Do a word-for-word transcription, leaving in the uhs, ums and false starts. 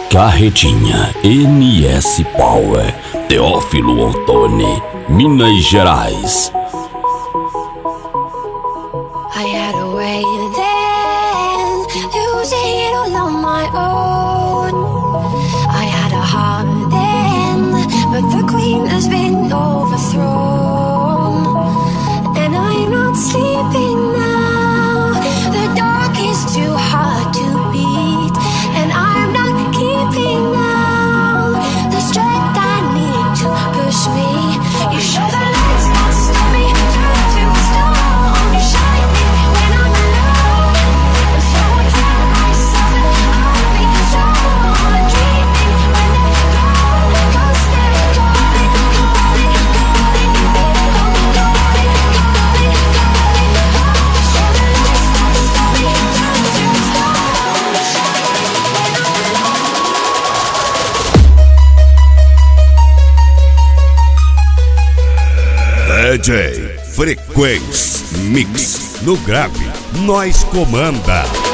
Carretinha N S Power, Teófilo Otoni, Minas Gerais. I had a way then, losing it all on my own. I had a heart then, but the queen has been overthrown. And I'm not sleeping now, the dark is too hard to beat. And I'm not keeping now the strength I need to push me. You show the lights that stop me, turn to a stone. You shine me when I'm alone, and so I tell myself that I'll be strong. Dreaming when they're gone, 'cause they're calling, calling, calling, calling, calling, calling, calling. Show the lights that stop me, turn to a stone. You shine me when I'm alone. D J Frequência Mix no grave, nós comanda.